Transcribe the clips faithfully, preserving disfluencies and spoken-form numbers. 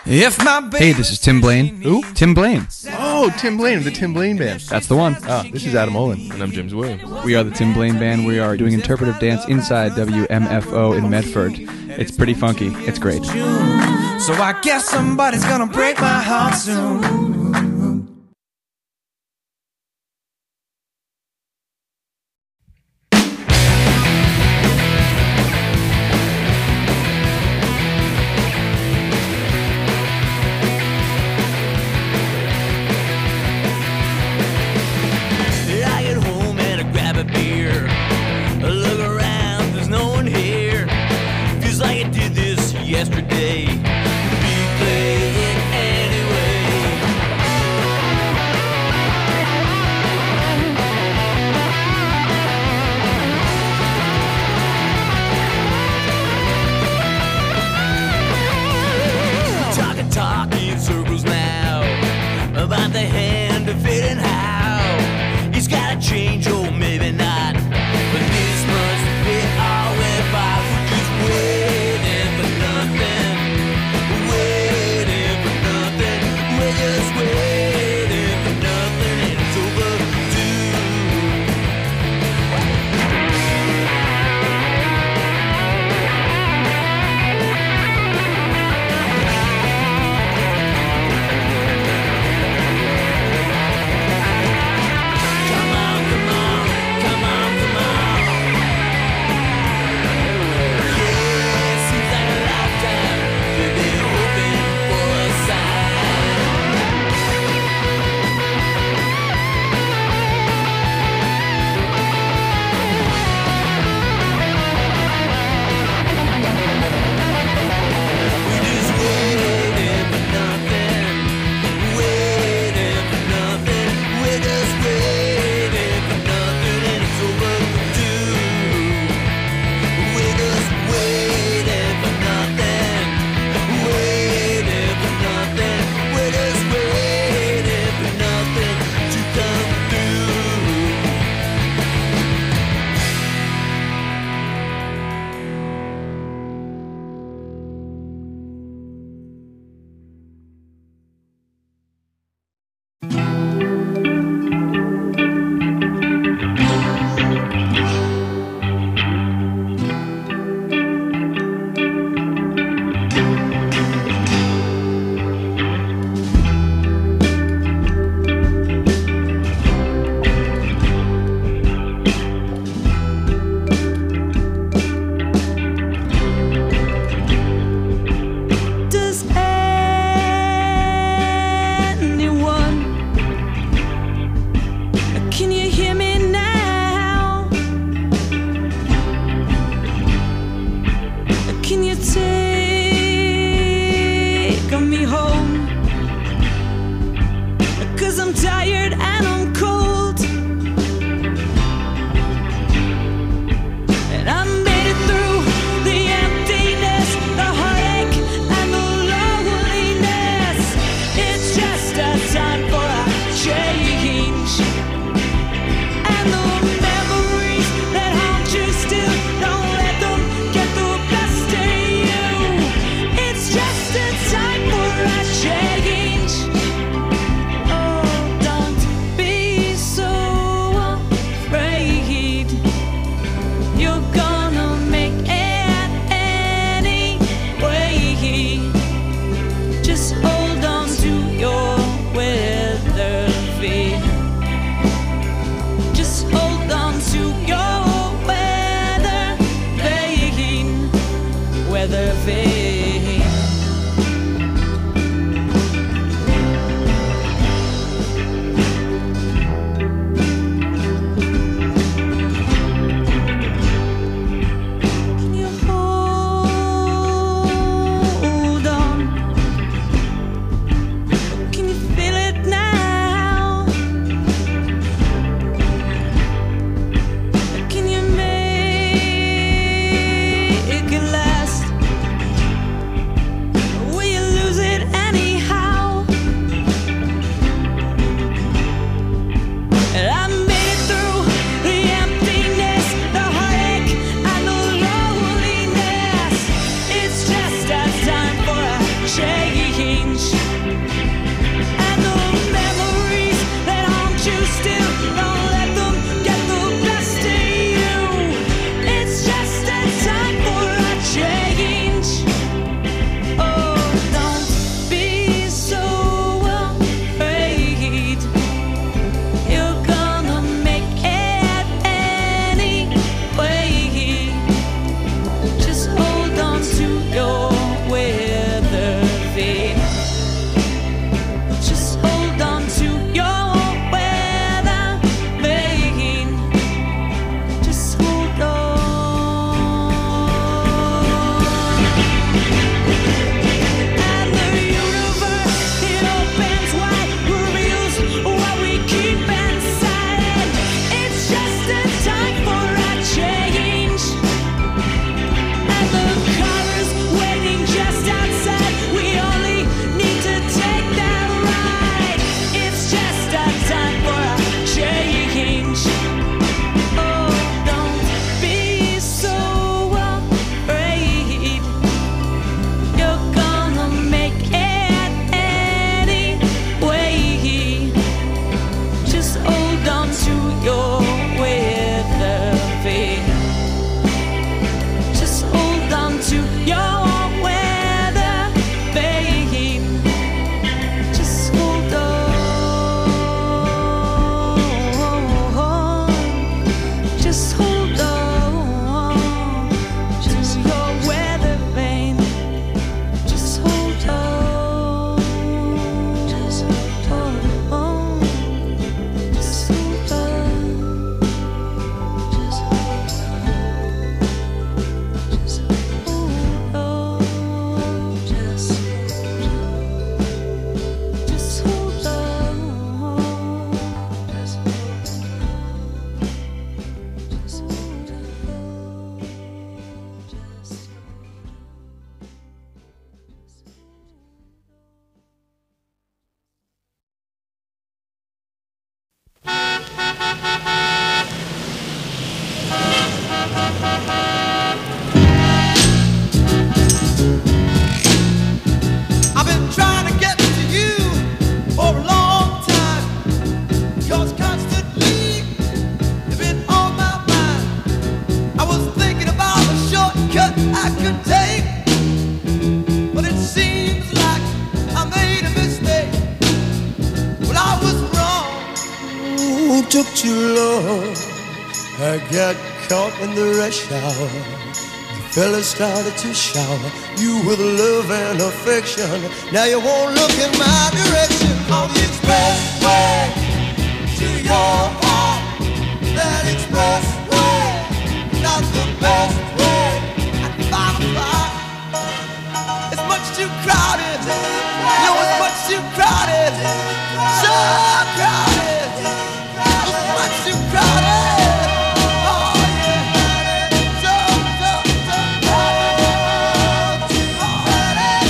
If my Hey, this is Tim Blaine. Who? Tim Blaine. Oh, Tim Blaine of the Tim Blaine Band. That's the one. Ah, this is Adam Olin. And I'm James Williams. We are the Tim Blaine Band. We are doing interpretive dance inside W M F O in Medford. It's pretty funky. It's great. So I guess somebody's gonna break my heart soon. Yesterday, replay it anyway. Talk and talk in circles now about the hand of fate and how he's gotta change, or maybe not. But this must be all we're by. We're just waiting for nothing, waiting for nothing. We're just waiting for nothing, and it's overdue. Come on, come on, come on, come on. Yeah, it seems like a lifetime we've been hoping for a We're just waiting for nothing, waiting for nothing. We're just waiting for nothing, and it's overdue. We're just waiting for nothing, waiting for nothing. We're just waiting for nothing to come through. Does anyone, can you hear me now? Can you take me home? 'Cause I'm tired and I'm cold, and I made it through the emptiness, the heartache, and the loneliness. It's just a time for a change, and the memories that haunt you still, don't let them get the best of you. It's just a time for a change. Oh, don't be so afraid. You're gonna make it anyway. Just hold on to your weather vane. Just hold on to your weather vane. Weather vane. Can you hold on? Can you feel it now? Can you make it last? I've been trying to get to you for a long time, 'cause constantly you've been on my mind. I was thinking about a shortcut I could take, but it seems like I made a mistake. Well, I was wrong. Ooh, took too long. I got caught in the rush hour. The fella started to shower you with love and affection. Now you won't look in my direction. On the expressway to your heart, that expressway, not the best way. At five o'clock, it's much too crowded. No, it's much too crowded. So crowded. It's much too crowded. Oh yeah, so so so crowded. Too crowded.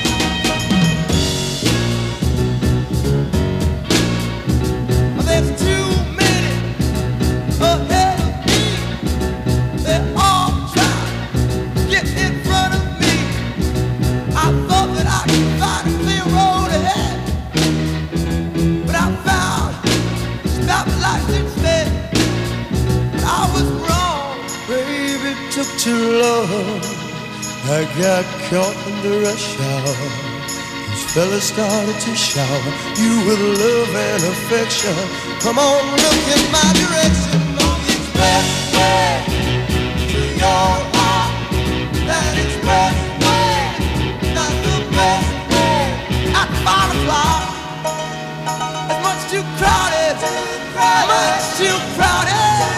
There's too many ahead of me. They're all trying to get in front of me. I thought that I could find a clear road ahead, but I found stoplights instead. I was wrong, baby, it took too long. I got caught in the rush hour. These fellas started to shower you with love and affection. Come on, look in my direction. On the expressway to your heart, that expressway, not the best way. At five o'clock, it's much too crowded, much too crowded.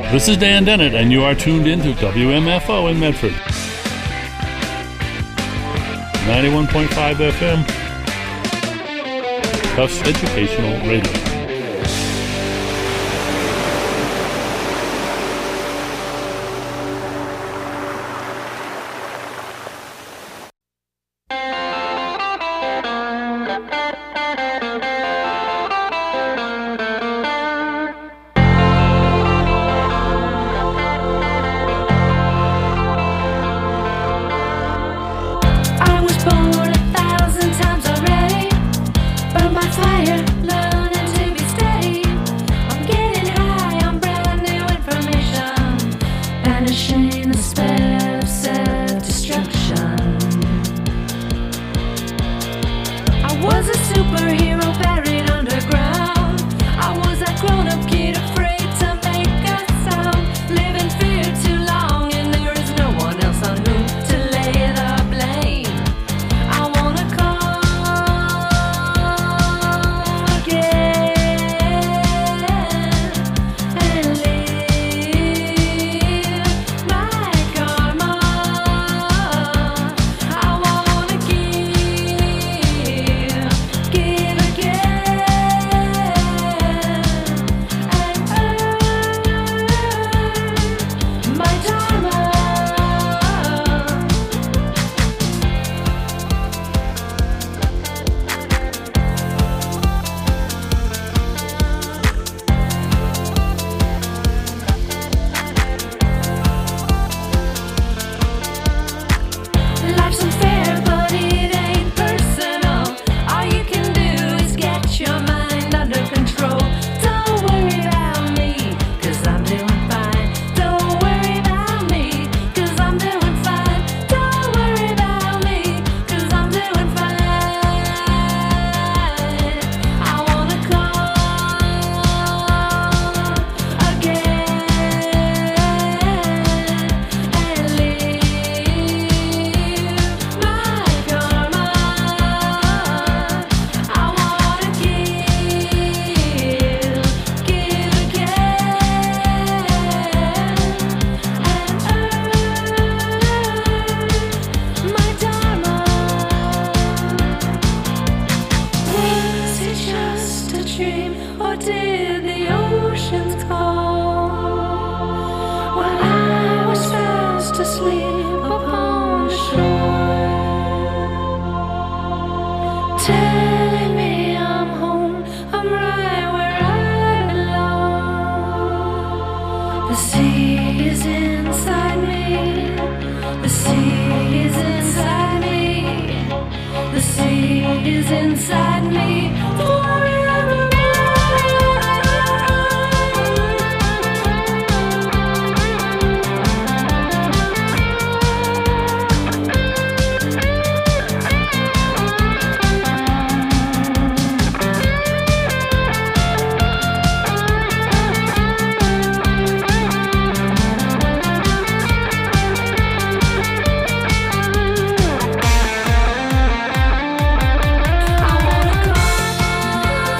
This is Dan Dennett, and you are tuned in to W M F O in Medford. ninety-one point five F M. Tufts Educational Radio. I was born a thousand times already, but by fire, learning to be steady. I'm getting high on brand new information, banishing the spell of self-destruction. I was a superhero buried underground. I was that grown-up kid afraid to make a sound, living fear too long, and there is no one else on whom to lay the blame. I wanna come again and live my karma. I wanna give, give again and earn my dharma. Life's unfair, but it ain't personal. All you can do is get your mind under control. Don't worry about me, cause I'm doing fine. Don't worry about me, cause I'm doing fine. Don't worry about me, cause I'm doing fine. I wanna come again and live my karma. I wanna give, give again and earn my dharma. Was it just a dream, or did the oceans call when I was fast asleep upon the shore, telling me I'm home, I'm right where I belong? The sea is inside me, the sea is inside me, the sea is inside me forever. I wanna come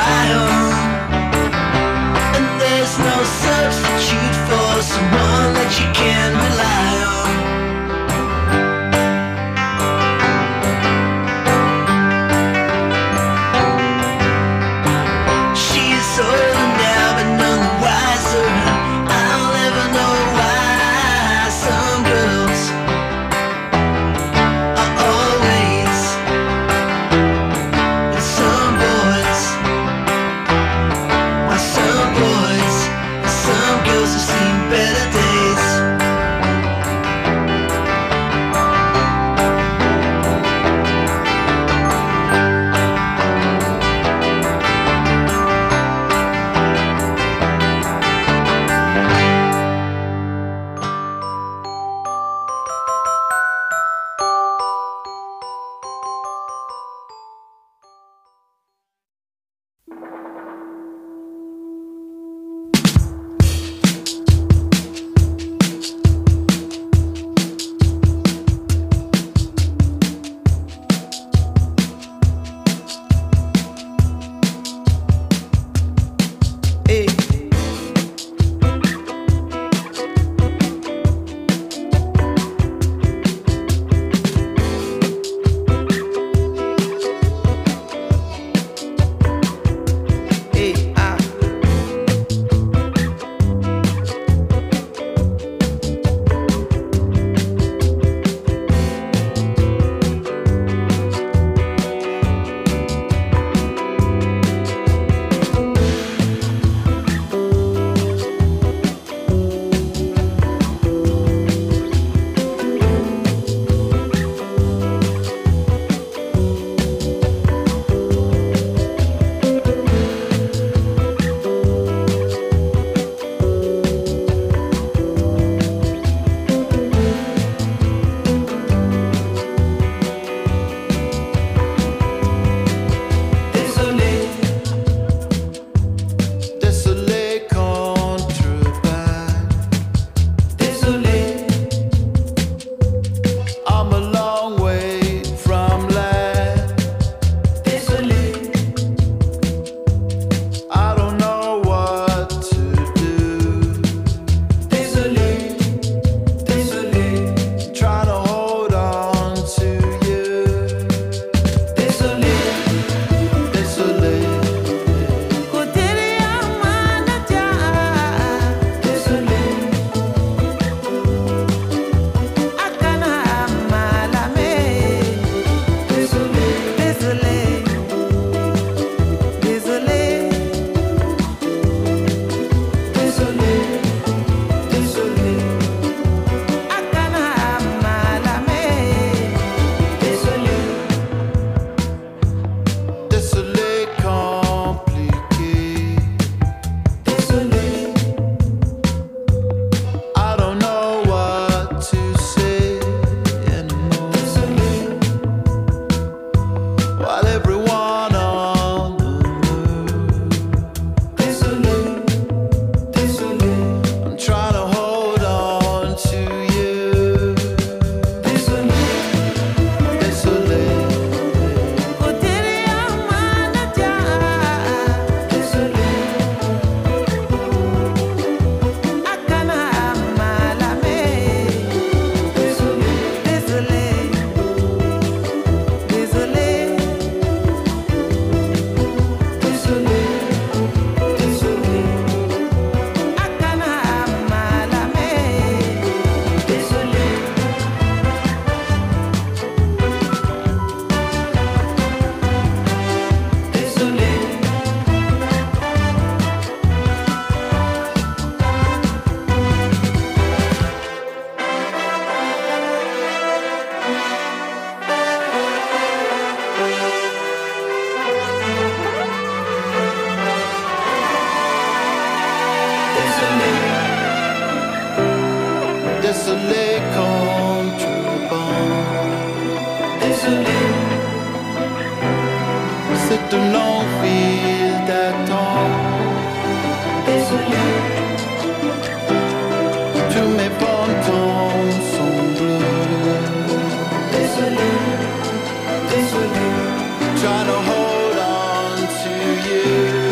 fly on. And there's no substitute for someone that you can rely on. She's older now, but none the wiser. I'll never know why some girls are always with some boys. Why some boys and some girls have seen better days. Hey. Hey, ah. Désolé, désolé contrebande. Désolé, I'm a long way from land. Désolé, I don't know what to do. Désolé, désolé, trying to hold on to you. Désolé, désolé, désolé, désolé, désolé, désolé, désolé, compliqué. Désolé, I don't know what to say anymore. Désolé, while everyone on the move. Désolé, désolé, I'm trying to hold on to you. Désolé, désolé, désolé, contrebande. Désolé, c'est un long fil d'attente. Désolé, tous mes fantômes sont bleus. Désolé, désolé, trying to hold on to you.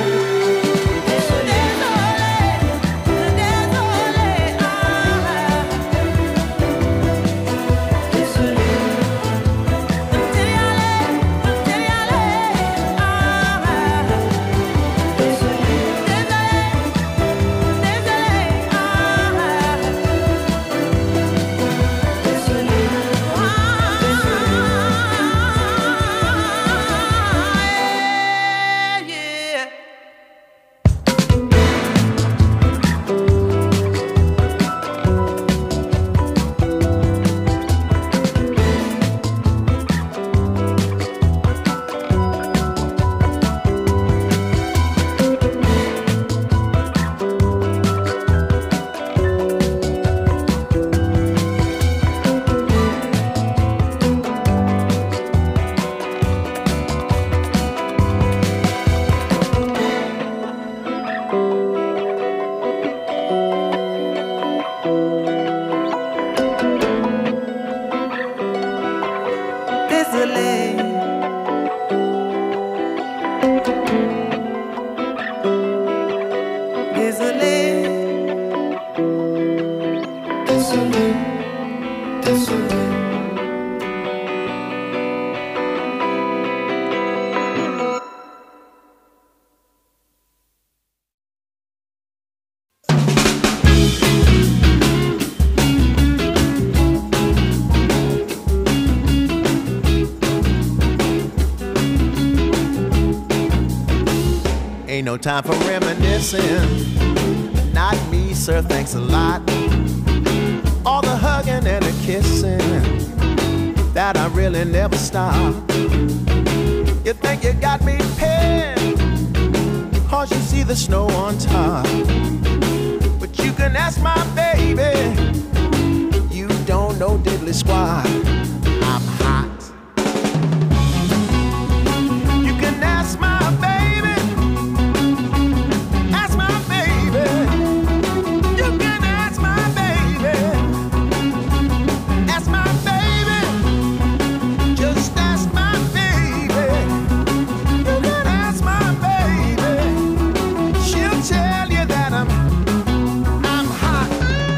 Ain't no time for reminiscing. Not me, sir, thanks a lot. All the hugging and the kissing, that I really never stop. You think you got me pinned, cause you see the snow on top. But you can ask my baby, you don't know diddly squat. I'm hot. You can ask my baby, ask my baby. You can ask my baby, ask my baby. Just ask my baby. You can ask my baby. She'll tell you that I'm I'm hot.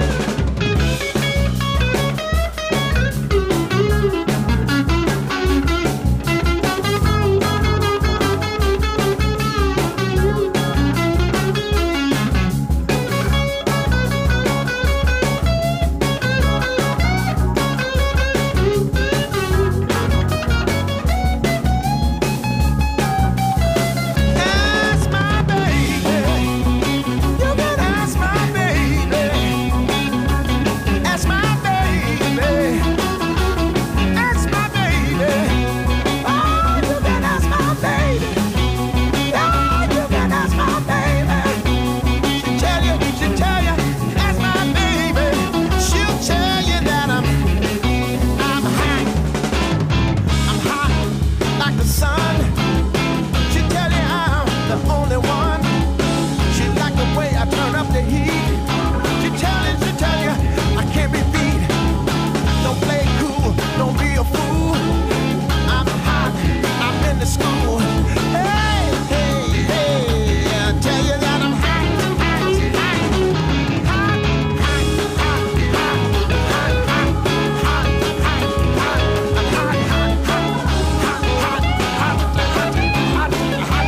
Ask my baby. You can ask my baby. Ask my baby. Ask my baby. Oh, you can ask my baby. Oh, you can ask my baby. She'll tell you, she'll tell you. Ask my baby. She'll tell you that I'm, I'm hot. I'm hot like the sun. She'll tell you I'm the only one. She like the way I turn up the heat. She tell you, she tell you I can't be beat. Don't play cool, don't be a fool. I'm hot, I'm in the school. Hey, hey, hey, I tell you that I'm hot. Hot, hot, hot, hot, hot, hot, hot, hot, hot, hot, hot, hot, hot, hot, hot, hot, hot, hot,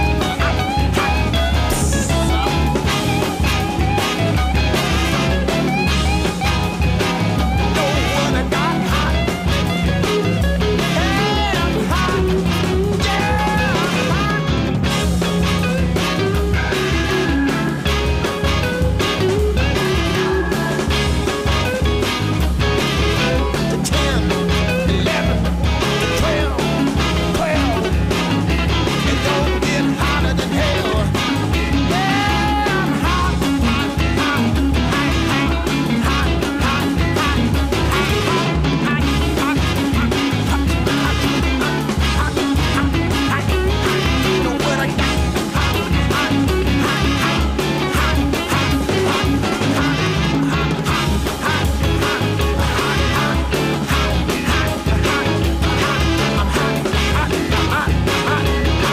know what I got hot. Hey, I'm hot. Yeah, I'm hot. To ten, eleven, to twelve, twelve. It don't get hotter than hell. Yeah, I'm hot, hot, hot, hot, hot, hot, hot, hot. Know what I got? Hot, hot, hot, hot, hot, hot, hot, hot, hot, hot, hot, hot, I'm hot, hot, hot, hot,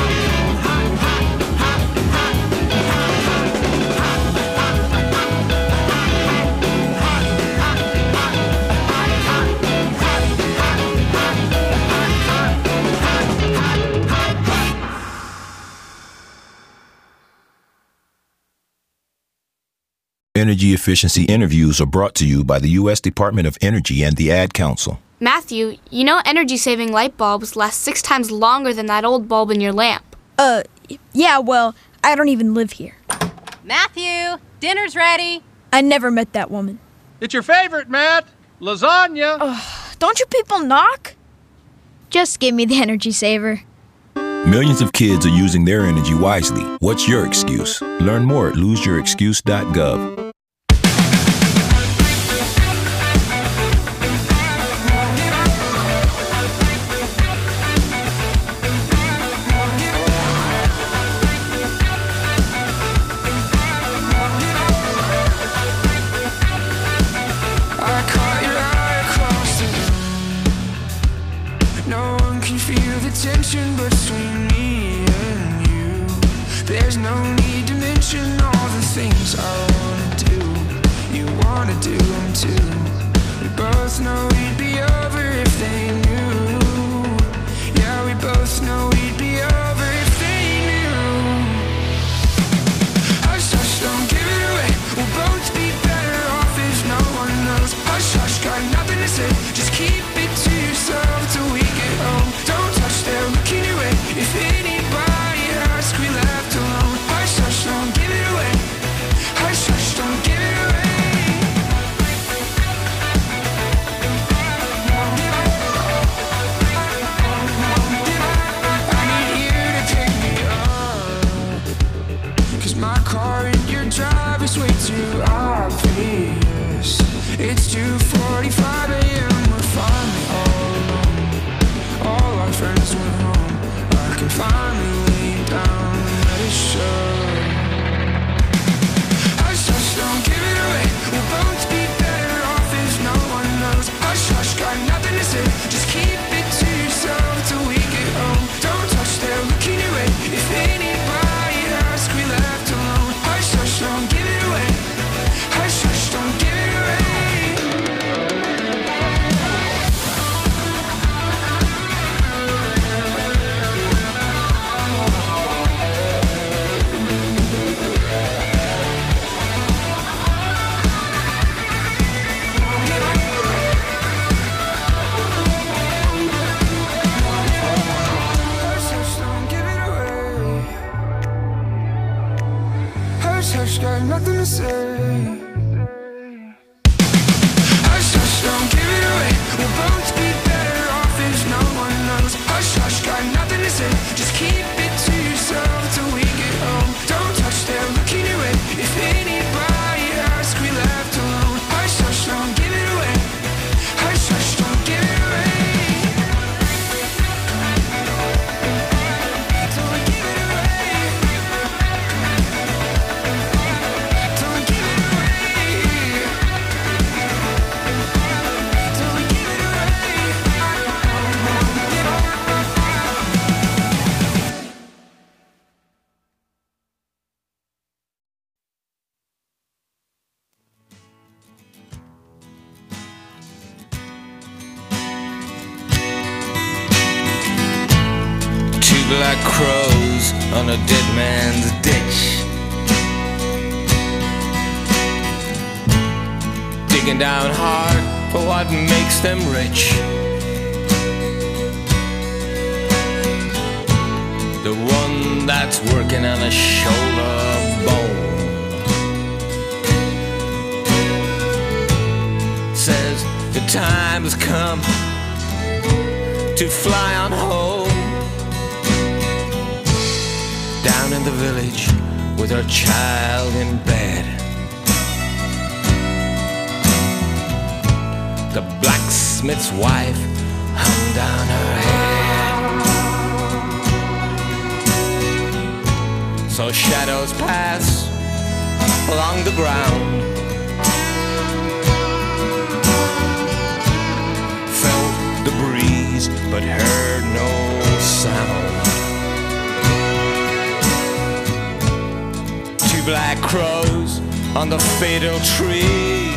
Energy efficiency interviews are brought to you by the U S Department of Energy and the Ad Council. Matthew, you know energy-saving light bulbs last six times longer than that old bulb in your lamp. Uh, yeah, well, I don't even live here. Matthew, dinner's ready. I never met that woman. It's your favorite, Matt. Lasagna. Don't you people knock? Just give me the energy saver. Millions of kids are using their energy wisely. What's your excuse? Learn more at lose your excuse dot gov. I caught your eye across the room. No one can feel the tension between me and you. There's no need to mention all the things I wanna do. You wanna do them too. We both know we'd be over if they knew. Yeah, we both know we'd be over if they knew. Hush, hush, don't give it away. We'll both be better off if no one knows. Hush, hush, got nothing to say. Just keep it to yourself till we get home. Don't touch, they're looking your way. If anybody asks, we left alone. Hush, hush. my car and your drive is way too obvious. It's two forty-five a m We're finally all alone. All our friends went home. I can finally lay down and let it show. Hush, hush, don't give it away. We'll both be better off if no one knows. Hush, hush, got nothing to say. Just keep it to yourself till we get home. Don't touch, they're looking away. If anybody asks, we left alone. Hush, hush, don't give it away. Hush, hush, don't give it away. Hush, got nothing to say. Hush, hush, don't give it away. We'll both be better off if no one knows. Hush, hush, got nothing to say. Just keep it to yourself till we get home. Don't touch, they're looking away. If anybody asks, we left alone. Hush, hush, don't give it away. Hush, hush, don't give it away. Don't give it away. Black crows on a dead man's ditch, digging down hard for what makes them rich. The one that's working on a shoulder bone says the time has come to fly on home. Down in the village with her child in bed, the blacksmith's wife hung down her head. So shadows pass along the ground, felt the breeze but heard no sound. Black crows on the fatal tree,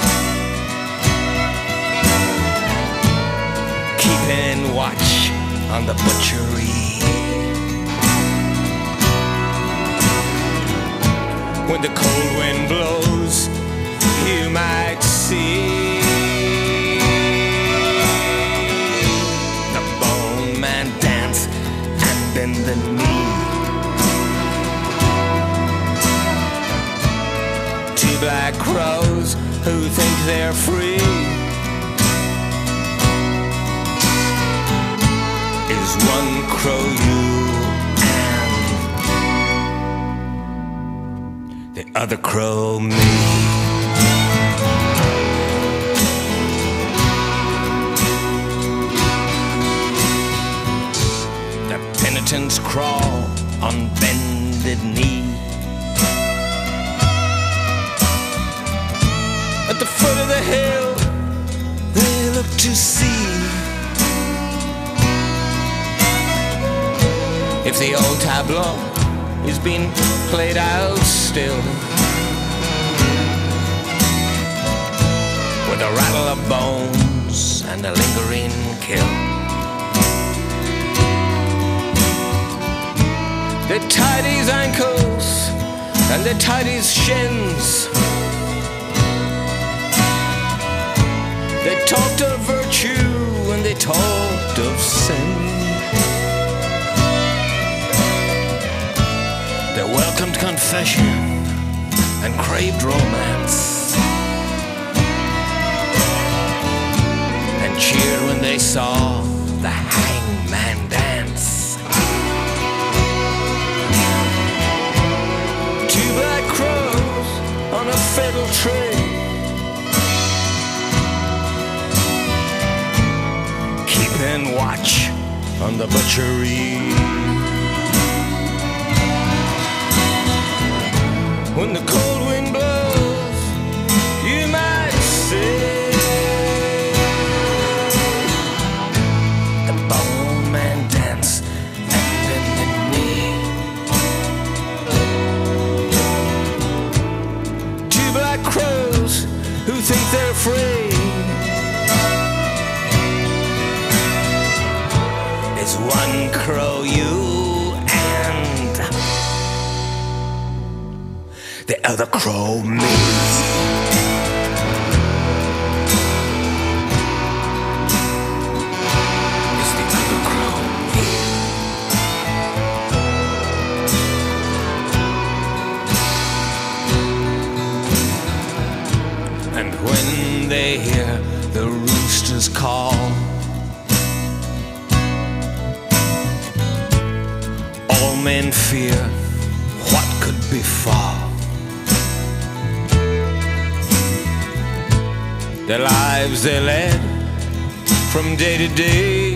keeping watch on the butchery. When the cold wind blows, you might see the bone man dance and bend the knee. Black crows who think they're free is one crow you and the other crow me. The penitents crawl on bended knee. At the foot of the hill, they look to see if the old tableau is being played out still, with a rattle of bones and a lingering kill. They tied his ankles and they tied his shins. They talked of virtue and they talked of sin. They welcomed confession and craved romance, and cheered when they saw the hangman dance. tray, keeping watch on the butchery. When the cold wind blows, you might say the bone man dance and bend the knee. Two black crows who think they're free. It's one crow you and the other crow me. It's the other crow me. And when they hear the roosters call, all men fear what could befall. The lives they led from day to day,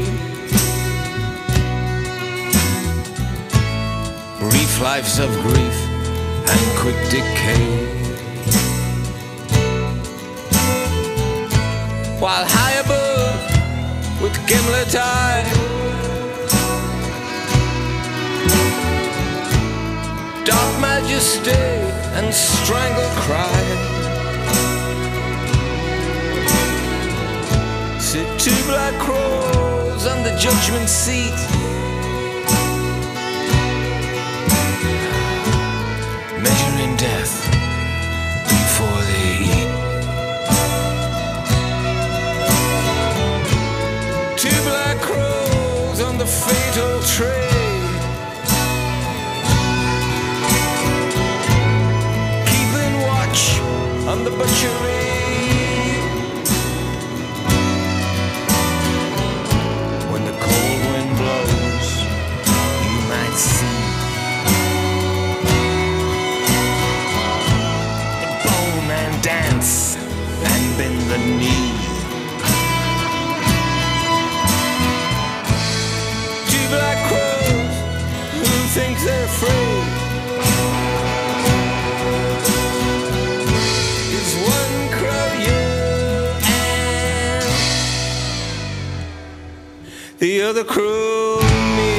brief lives of grief and quick decay. While high above with gimlet eye, dark majesty and strangled cry, sit two black crows on the judgment seat, measuring death before they eat. Two black crows on the fatal tray, keeping watch on the butchery. Dance and bend the knee. Two black crows who think they're free. Is one crow you and the other crow me.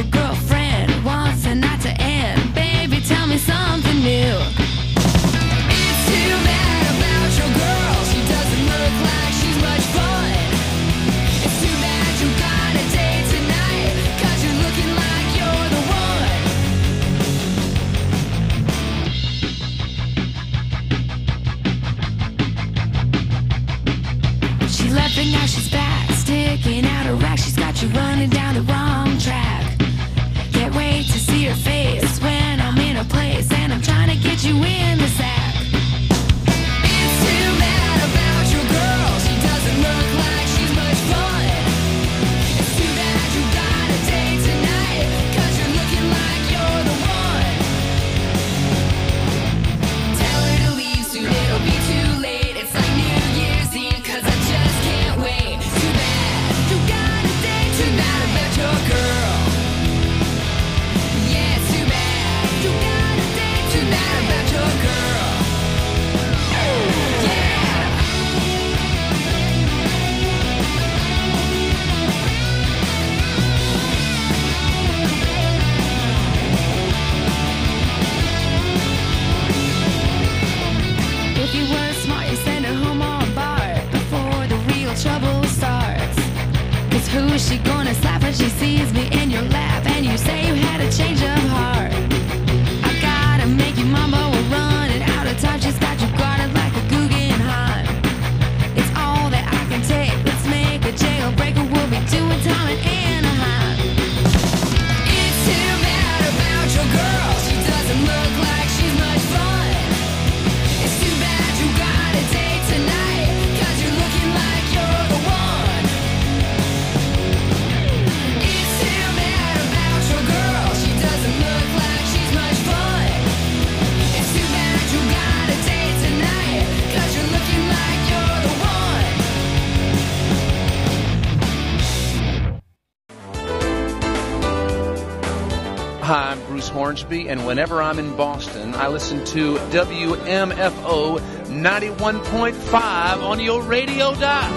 your girlfriend wants the night to end. Baby, tell me something new. It's too bad about your girl. She doesn't look like she's much fun. It's too bad you got a date tonight, 'cause you're looking like you're the one. She left and now she's back, sticking out her rack. She's got you running down the wrong track. Can't wait to see her face when I'm in a place and I'm trying to get you in the sack. It's too bad about your girl. She doesn't look like she's much fun. It's too bad you got a date tonight, 'cause you're looking like you're the one. Tell her to leave soon, it'll be too late. It's like New Year's Eve, 'cause I just can't wait. Too bad you got a date tonight about your girl. Yeah, it's too bad you got a date tonight about your girl. Yeah. If you were smart, you send her home all barred before the real trouble starts. 'Cause who is she gonna slap when she sees me in your lap and you say you had a change of heart? I gotta make you mumble, we're running out of time. She's got you guarded like a Guggenheim. It's all that I can take. Let's make a jailbreaker. We'll be doing time in Anaheim. It's too bad about your girl. She doesn't look like she's much fun. It's too bad you got a date tonight, 'cause you're looking like you're the one. It's too bad about your girl. She doesn't look like she's much fun. It's too bad you got a date tonight, 'cause you're looking like you're the one. Hi, I'm Bruce Hornsby, and whenever I'm in Boston, I listen to W M F O ninety-one point five on your radio dial.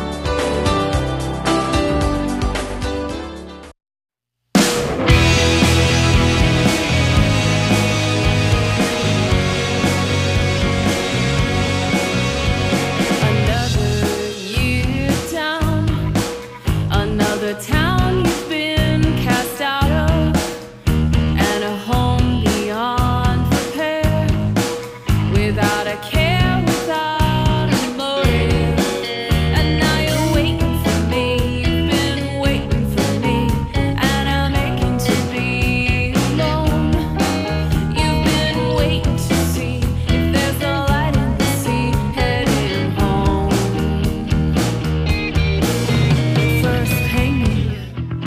Another year down, another town you've been cast out of, and a home beyond repair, without a care, without a motive. And now you're waiting for me, you've been waiting for me, and I'm aching to be alone. You've been waiting to see if there's a light in the sea, heading home. First pain me,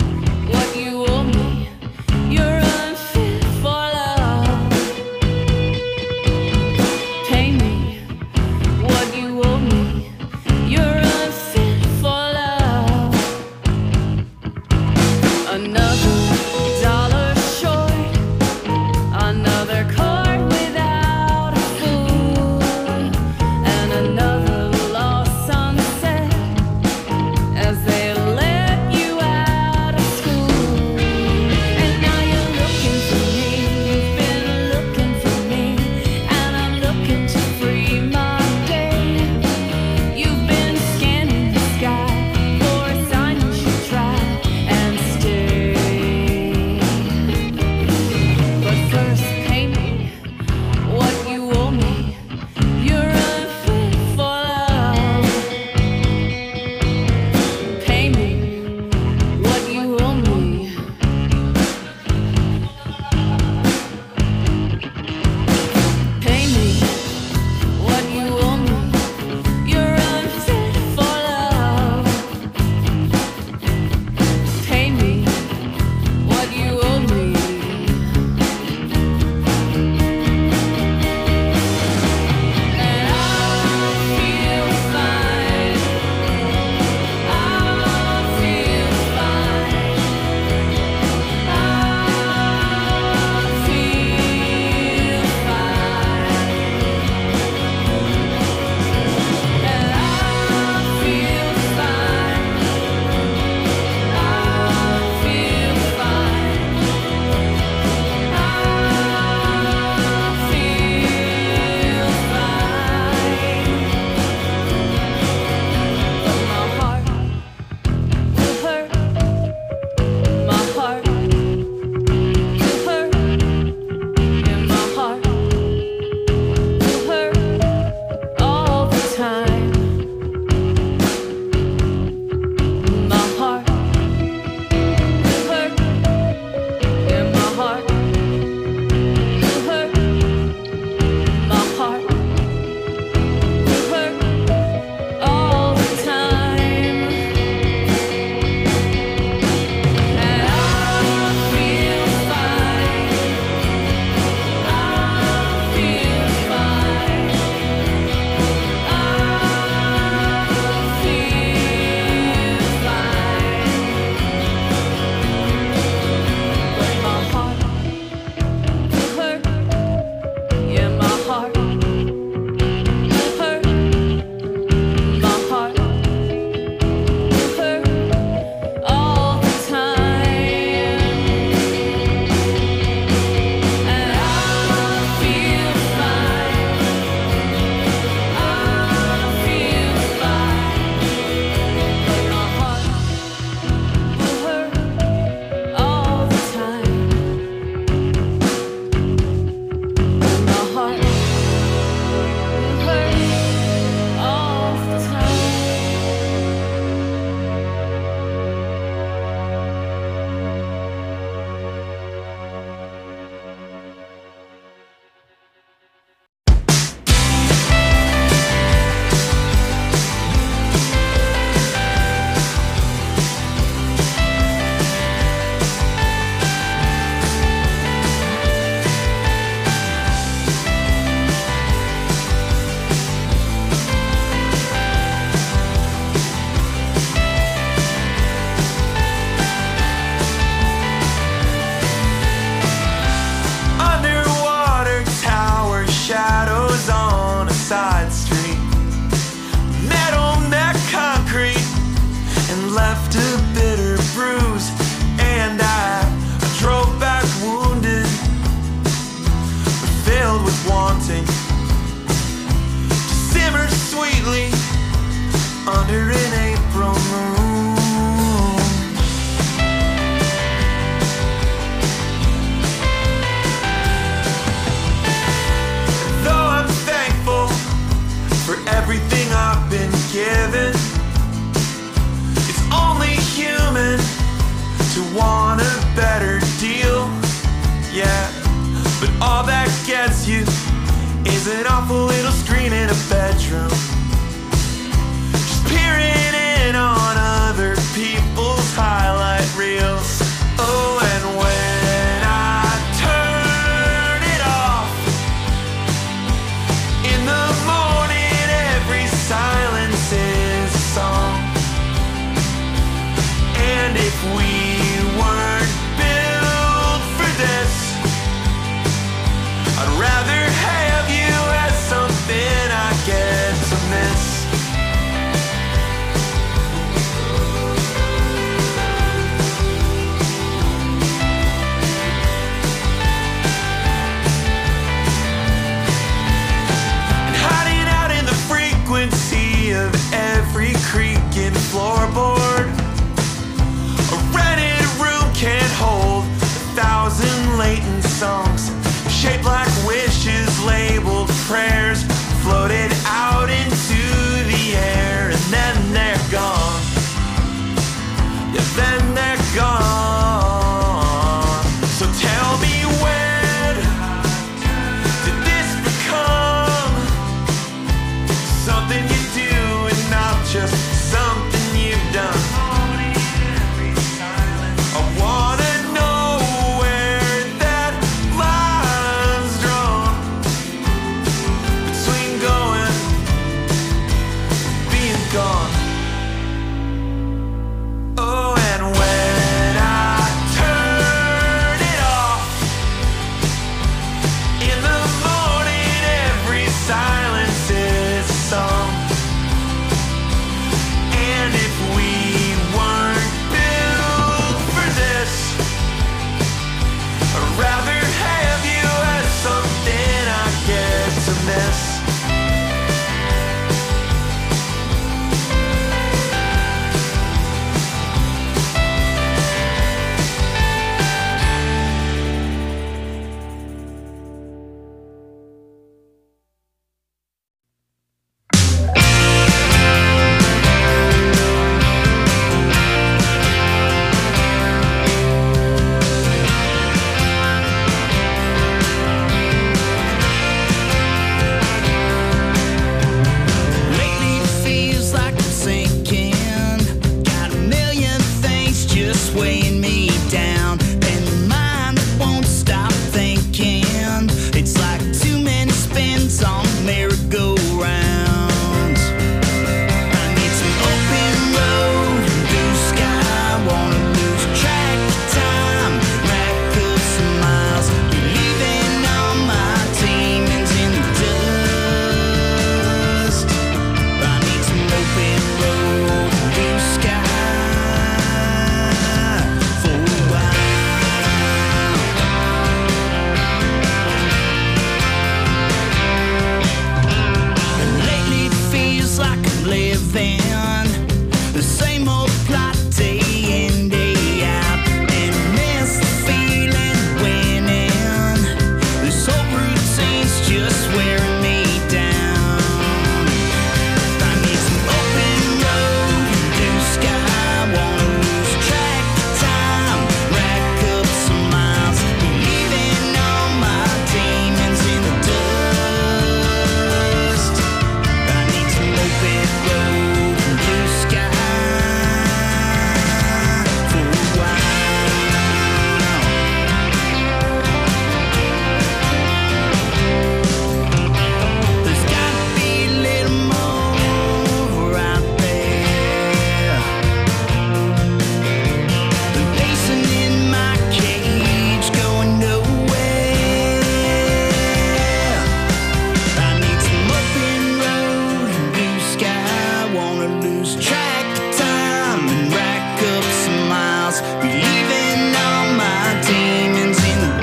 leaving all my demons in the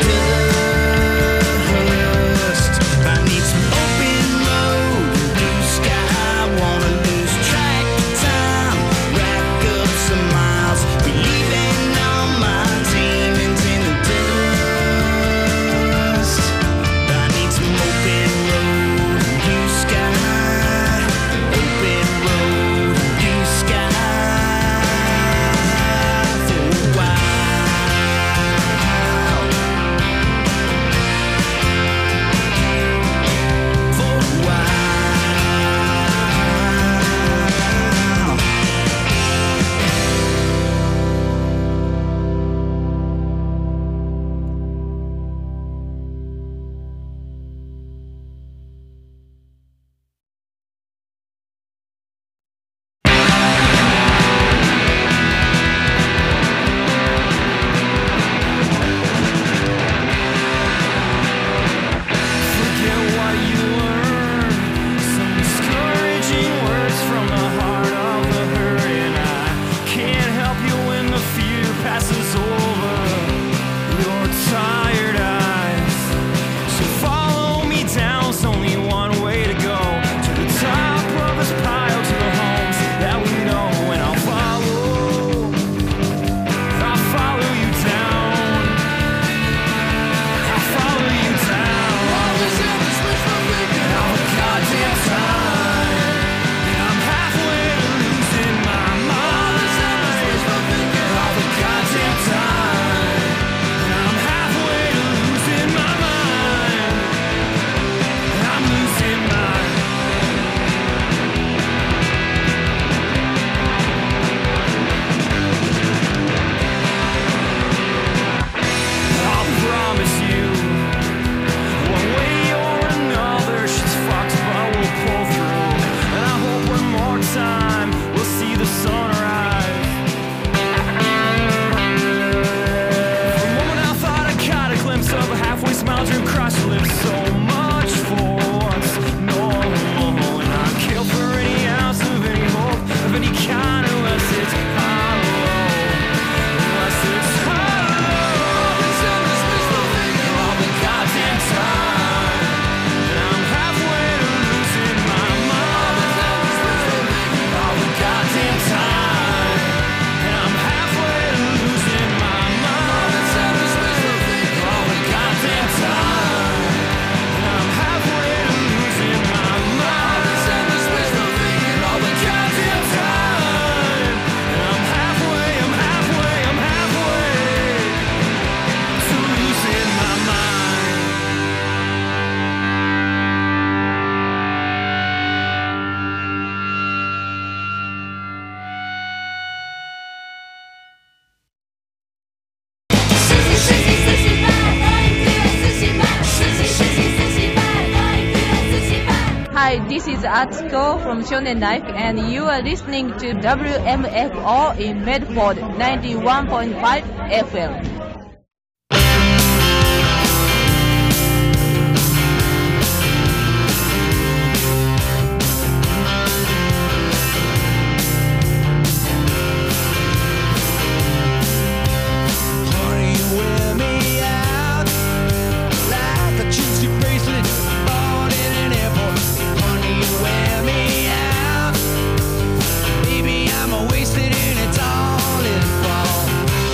dust. I need some open road and blue sky. Wanna lose track of time, rack up some miles, be leaving all my demons in the dust. I need some open road and blue sky, open road and blue sky for a while, for a while. Forget what you learned. Some discouraging words from the heart of the hurry, and I can't help you when the fear passes over your tired eyes. So follow me down. There's only one way to go, to the top of this pile, to the homes that we know, and I'll follow. I'll follow you down. I'll follow you down. All the goddamn time, and I'm halfway to losing my mind. All the goddamn time, and I'm halfway to losing my mind. I'm losing mine. I'll promise you, one way or another, shit's fucked, but we'll pull through. And I hope one more time we'll see the sunrise. For a moment I thought I caught a glimpse of a halfway smile turn crushed lips. So much for once, no more. And I'd kill for any ounce of any hope of any kind, unless it's hollow, unless it's hollow. All the goddamn time, and I'm halfway to losing my mind. All the goddamn time, and I'm halfway to losing my mind. All the goddamn time, and I'm halfway to losing my mind. All the goddamn time, and I'm halfway, I'm halfway, I'm halfway to losing my mind. Hi, this is Atsuko from Shonen Life, and you are listening to W M F O in Medford ninety-one point five F M.